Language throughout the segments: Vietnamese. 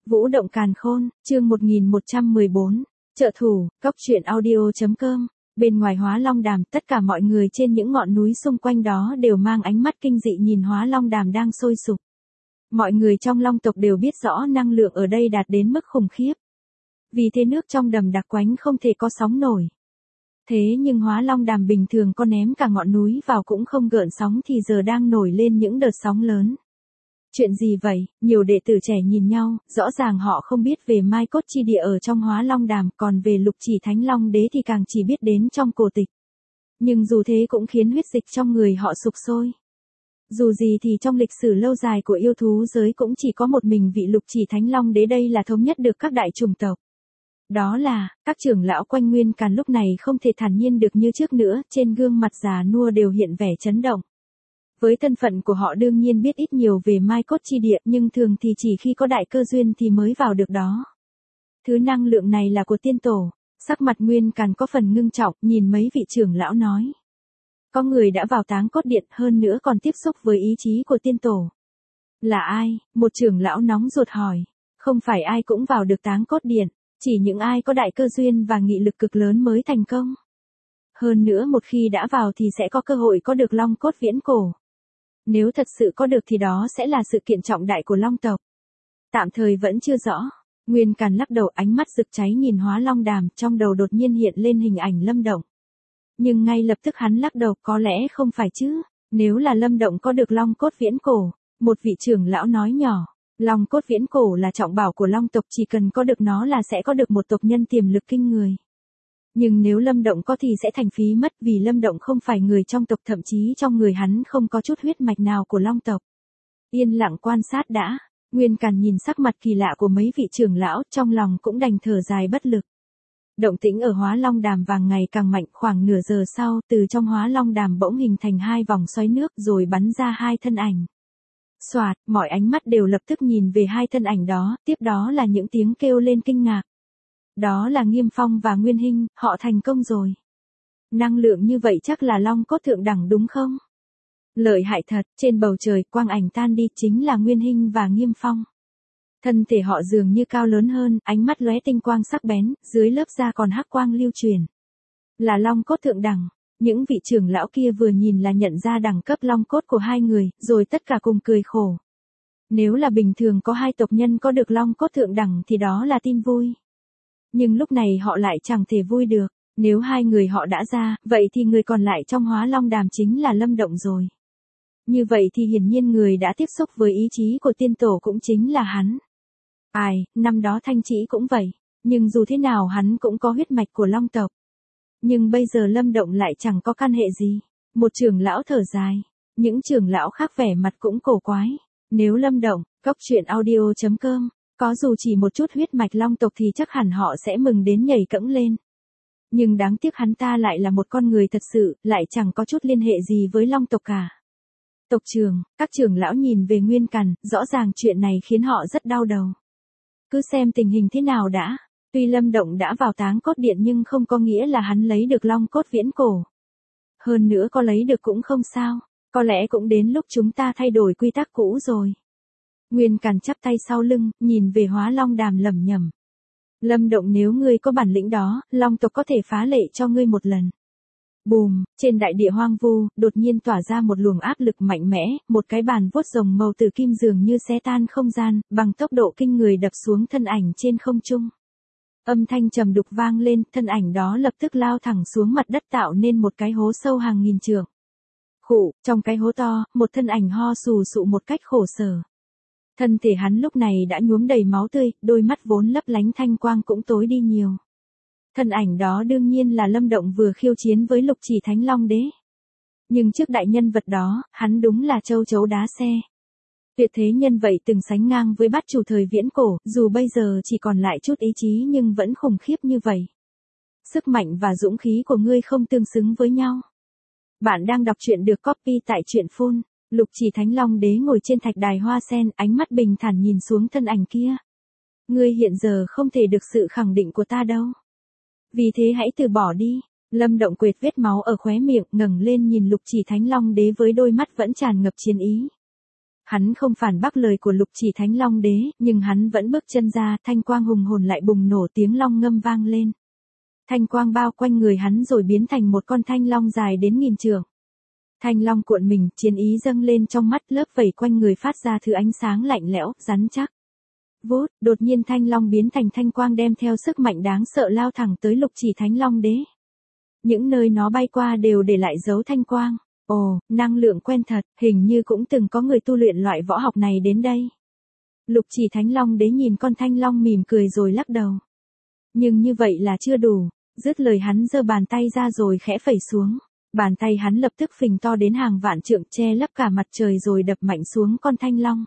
Vũ động càn khôn, chương 1114, trợ thủ, góc truyện audio.com. Bên ngoài Hóa Long Đàm, tất cả mọi người trên những ngọn núi xung quanh đó đều mang ánh mắt kinh dị nhìn Hóa Long Đàm đang sôi sục. Mọi người trong Long tộc đều biết rõ năng lượng ở đây đạt đến mức khủng khiếp. Vì thế nước trong đầm đặc quánh không thể có sóng nổi. Thế nhưng Hóa Long Đàm bình thường có ném cả ngọn núi vào cũng không gợn sóng thì giờ đang nổi lên những đợt sóng lớn. Chuyện gì vậy? Nhiều đệ tử trẻ nhìn nhau, rõ ràng họ không biết về Mai Cốt Chi Địa ở trong Hóa Long Đàm, còn về Lục Chỉ Thánh Long Đế thì càng chỉ biết đến trong cổ tịch. Nhưng dù thế cũng khiến huyết dịch trong người họ sục sôi. Dù gì thì trong lịch sử lâu dài của yêu thú giới cũng chỉ có một mình vị Lục Chỉ Thánh Long Đế đây là thống nhất được các đại chủng tộc. Đó là, các trưởng lão quanh Nguyên Càn lúc này không thể thản nhiên được như trước nữa, trên gương mặt già nua đều hiện vẻ chấn động. Với thân phận của họ đương nhiên biết ít nhiều về Mai Cốt Chi Địa, nhưng thường thì chỉ khi có đại cơ duyên thì mới vào được đó. Thứ năng lượng này là của tiên tổ. Sắc mặt Nguyên Càn có phần ngưng trọng, nhìn mấy vị trưởng lão nói. Có người đã vào Táng Cốt Điện, hơn nữa còn tiếp xúc với ý chí của tiên tổ. Là ai? Một trưởng lão nóng ruột hỏi. Không phải ai cũng vào được Táng Cốt Điện, chỉ những ai có đại cơ duyên và nghị lực cực lớn mới thành công. Hơn nữa một khi đã vào thì sẽ có cơ hội có được Long Cốt viễn cổ. Nếu thật sự có được thì đó sẽ là sự kiện trọng đại của Long tộc. Tạm thời vẫn chưa rõ. Nguyên Càn lắc đầu, ánh mắt rực cháy nhìn Hóa Long Đàm, trong đầu đột nhiên hiện lên hình ảnh Lâm Động. Nhưng ngay lập tức hắn lắc đầu, có lẽ không phải chứ. Nếu là Lâm Động có được Long Cốt viễn cổ, một vị trưởng lão nói nhỏ. Long Cốt viễn cổ là trọng bảo của Long tộc, chỉ cần có được nó là sẽ có được một tộc nhân tiềm lực kinh người. Nhưng nếu Lâm Động có thì sẽ thành phí mất, vì Lâm Động không phải người trong tộc, thậm chí trong người hắn không có chút huyết mạch nào của Long tộc. Yên lặng quan sát đã, Nguyên Càn nhìn sắc mặt kỳ lạ của mấy vị trưởng lão, trong lòng cũng đành thở dài bất lực. Động tĩnh ở Hóa Long Đàm vàng ngày càng mạnh, khoảng nửa giờ sau, từ trong Hóa Long Đàm bỗng hình thành hai vòng xoáy nước rồi bắn ra hai thân ảnh. Soạt, mọi ánh mắt đều lập tức nhìn về hai thân ảnh đó, tiếp đó là những tiếng kêu lên kinh ngạc. Đó là Nghiêm Phong và Nguyên Hinh, họ thành công rồi. Năng lượng như vậy chắc là Long Cốt thượng đẳng đúng không? Lợi hại thật, trên bầu trời, quang ảnh tan đi, chính là Nguyên Hinh và Nghiêm Phong. Thân thể họ dường như cao lớn hơn, ánh mắt lóe tinh quang sắc bén, dưới lớp da còn hắc quang lưu truyền. Là Long Cốt thượng đẳng. Những vị trưởng lão kia vừa nhìn là nhận ra đẳng cấp Long Cốt của hai người, rồi tất cả cùng cười khổ. Nếu là bình thường có hai tộc nhân có được Long Cốt thượng đẳng thì đó là tin vui. Nhưng lúc này họ lại chẳng thể vui được. Nếu hai người họ đã ra, vậy thì người còn lại trong Hóa Long Đàm chính là Lâm Động rồi. Như vậy thì hiển nhiên người đã tiếp xúc với ý chí của tiên tổ cũng chính là hắn. Ai, năm đó Thanh Trĩ cũng vậy. Nhưng dù thế nào hắn cũng có huyết mạch của Long tộc. Nhưng bây giờ Lâm Động lại chẳng có căn hệ gì. Một trưởng lão thở dài. Những trưởng lão khác vẻ mặt cũng cổ quái. Nếu Lâm Động, góc truyện audio.com, có dù chỉ một chút huyết mạch Long tộc thì chắc hẳn họ sẽ mừng đến nhảy cẫng lên. Nhưng đáng tiếc hắn ta lại là một con người thật sự, lại chẳng có chút liên hệ gì với Long tộc cả. Tộc trưởng, các trưởng lão nhìn về Nguyên Càn, rõ ràng chuyện này khiến họ rất đau đầu. Cứ xem tình hình thế nào đã. Tuy Lâm Động đã vào Táng Cốt Điện nhưng không có nghĩa là hắn lấy được Long Cốt viễn cổ. Hơn nữa có lấy được cũng không sao, có lẽ cũng đến lúc chúng ta thay đổi quy tắc cũ rồi. Nguyên Càn chắp tay sau lưng, nhìn về Hóa Long Đàm lẩm nhẩm. Lâm Động, nếu ngươi có bản lĩnh đó, Long tộc có thể phá lệ cho ngươi một lần. Bùm, trên đại địa hoang vu, đột nhiên tỏa ra một luồng áp lực mạnh mẽ, một cái bàn vuốt rồng màu tử kim dường như xé tan không gian, bằng tốc độ kinh người đập xuống thân ảnh trên không trung. Âm thanh trầm đục vang lên, thân ảnh đó lập tức lao thẳng xuống mặt đất tạo nên một cái hố sâu hàng nghìn trượng. Khụ, trong cái hố to, một thân ảnh ho sù sụ một cách khổ sở. Thân thể hắn lúc này đã nhuốm đầy máu tươi, đôi mắt vốn lấp lánh thanh quang cũng tối đi nhiều. Thân ảnh đó đương nhiên là Lâm Động vừa khiêu chiến với Lục Chỉ Thánh Long Đế. Nhưng trước đại nhân vật đó, hắn đúng là châu chấu đá xe. Tuyệt thế nhân vậy từng sánh ngang với bát chủ thời viễn cổ, dù bây giờ chỉ còn lại chút ý chí nhưng vẫn khủng khiếp như vậy. Sức mạnh và dũng khí của ngươi không tương xứng với nhau. Bạn đang đọc truyện được copy tại truyện Phone. Lục Chỉ Thánh Long Đế ngồi trên thạch đài hoa sen, ánh mắt bình thản nhìn xuống thân ảnh kia. Ngươi hiện giờ không thể được sự khẳng định của ta đâu. Vì thế hãy từ bỏ đi. Lâm Động quệt vết máu ở khóe miệng, ngẩng lên nhìn Lục Chỉ Thánh Long Đế với đôi mắt vẫn tràn ngập chiến ý. Hắn không phản bác lời của Lục Chỉ Thánh Long Đế, nhưng hắn vẫn bước chân ra, thanh quang hùng hồn lại bùng nổ, tiếng long ngâm vang lên. Thanh quang bao quanh người hắn rồi biến thành một con thanh long dài đến 1000 trượng. Thanh long cuộn mình, chiến ý dâng lên trong mắt, lớp vảy quanh người phát ra thứ ánh sáng lạnh lẽo, rắn chắc. Vút, đột nhiên thanh long biến thành thanh quang đem theo sức mạnh đáng sợ lao thẳng tới Lục Chỉ Thánh Long Đế. Những nơi nó bay qua đều để lại dấu thanh quang. Ồ, năng lượng quen thật, hình như cũng từng có người tu luyện loại võ học này đến đây. Lục Chỉ Thánh Long Đế nhìn con thanh long mỉm cười rồi lắc đầu. Nhưng như vậy là chưa đủ, dứt lời hắn giơ bàn tay ra rồi khẽ phẩy xuống. Bàn tay hắn lập tức phình to đến hàng vạn trượng, che lấp cả mặt trời rồi đập mạnh xuống con thanh long.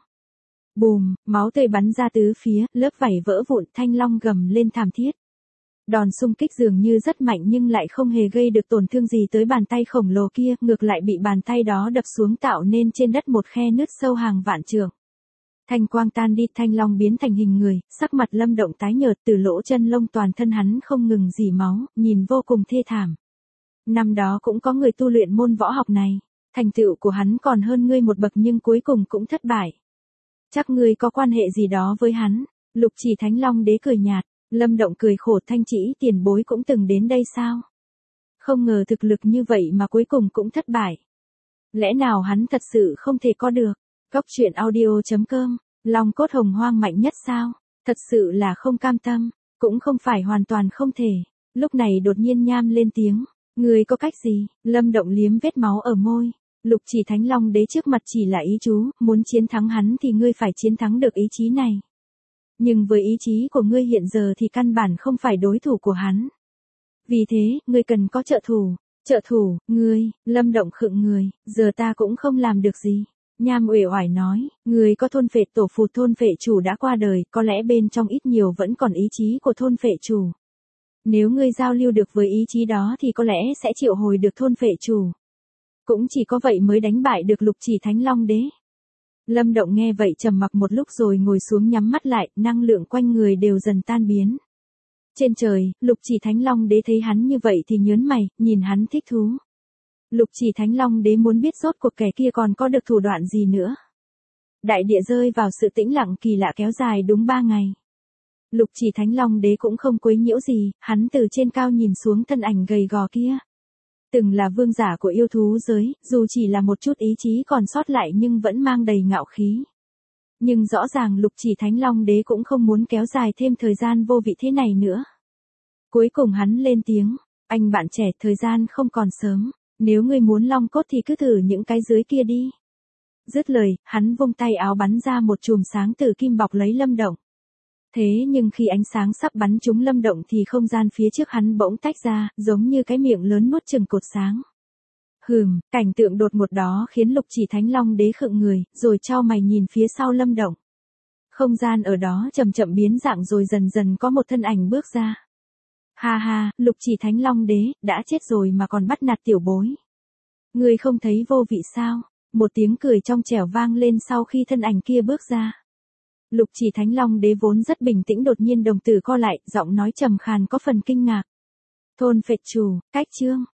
Bùm, máu tươi bắn ra tứ phía, lớp vảy vỡ vụn, thanh long gầm lên thảm thiết. Đòn xung kích dường như rất mạnh nhưng lại không hề gây được tổn thương gì tới bàn tay khổng lồ kia, ngược lại bị bàn tay đó đập xuống tạo nên trên đất một khe nứt sâu hàng vạn trượng. Thanh quang tan đi, thanh long biến thành hình người, sắc mặt Lâm Động tái nhợt, từ lỗ chân lông toàn thân hắn không ngừng rỉ máu, nhìn vô cùng thê thảm. Năm đó cũng có người tu luyện môn võ học này, thành tựu của hắn còn hơn ngươi một bậc nhưng cuối cùng cũng thất bại. Chắc ngươi có quan hệ gì đó với hắn. Lục Chỉ Thánh Long Đế cười nhạt. Lâm Động cười khổ, Thanh Chỉ tiền bối cũng từng đến đây sao? Không ngờ thực lực như vậy mà cuối cùng cũng thất bại. Lẽ nào hắn thật sự không thể có được? Góc truyện audio.com, Long cốt hồng hoang mạnh nhất sao? Thật sự là không cam tâm, cũng không phải hoàn toàn không thể. Lúc này đột nhiên Nham lên tiếng, ngươi có cách gì? Lâm Động liếm vết máu ở môi. Lục Chỉ Thánh Long Đế trước mặt chỉ là ý chú, muốn chiến thắng hắn thì ngươi phải chiến thắng được ý chí này. Nhưng với ý chí của ngươi hiện giờ thì căn bản không phải đối thủ của hắn. Vì thế, ngươi cần có trợ thủ. Trợ thủ, ngươi, Lâm Động khựng người, giờ ta cũng không làm được gì. Nham uể oải nói, ngươi có thôn phệ tổ phù, thôn phệ chủ đã qua đời, có lẽ bên trong ít nhiều vẫn còn ý chí của thôn phệ chủ. Nếu ngươi giao lưu được với ý chí đó thì có lẽ sẽ triệu hồi được thôn phệ chủ. Cũng chỉ có vậy mới đánh bại được Lục Chỉ Thánh Long Đế. Lâm Động nghe vậy trầm mặc một lúc rồi ngồi xuống nhắm mắt lại, năng lượng quanh người đều dần tan biến. Trên trời, Lục Chỉ Thánh Long Đế thấy hắn như vậy thì nhớn mày, nhìn hắn thích thú. Lục Chỉ Thánh Long Đế muốn biết rốt cuộc kẻ kia còn có được thủ đoạn gì nữa. Đại địa rơi vào sự tĩnh lặng kỳ lạ kéo dài đúng 3 ngày. Lục Chỉ Thánh Long Đế cũng không quấy nhiễu gì, hắn từ trên cao nhìn xuống thân ảnh gầy gò kia. Từng là vương giả của yêu thú giới, dù chỉ là một chút ý chí còn sót lại nhưng vẫn mang đầy ngạo khí. Nhưng rõ ràng Lục Chỉ Thánh Long Đế cũng không muốn kéo dài thêm thời gian vô vị thế này nữa. Cuối cùng hắn lên tiếng, anh bạn trẻ, thời gian không còn sớm, nếu ngươi muốn long cốt thì cứ thử những cái dưới kia đi. Dứt lời, hắn vung tay áo bắn ra một chùm sáng từ kim bọc lấy Lâm Động. Thế nhưng khi ánh sáng sắp bắn trúng Lâm Động thì không gian phía trước hắn bỗng tách ra, giống như cái miệng lớn nuốt chừng cột sáng. Cảnh tượng đột ngột đó khiến Lục Chỉ Thánh Long Đế khựng người, rồi chau mày nhìn phía sau Lâm Động. Không gian ở đó chậm chậm biến dạng rồi dần dần có một thân ảnh bước ra. Ha ha, Lục Chỉ Thánh Long Đế, đã chết rồi mà còn bắt nạt tiểu bối. Ngươi không thấy vô vị sao? Một tiếng cười trong trẻo vang lên sau khi thân ảnh kia bước ra. Lục Chỉ Thánh Long Đế vốn rất bình tĩnh đột nhiên đồng tử co lại, giọng nói trầm khàn có phần kinh ngạc. Thôn phệ chủ, cách chương.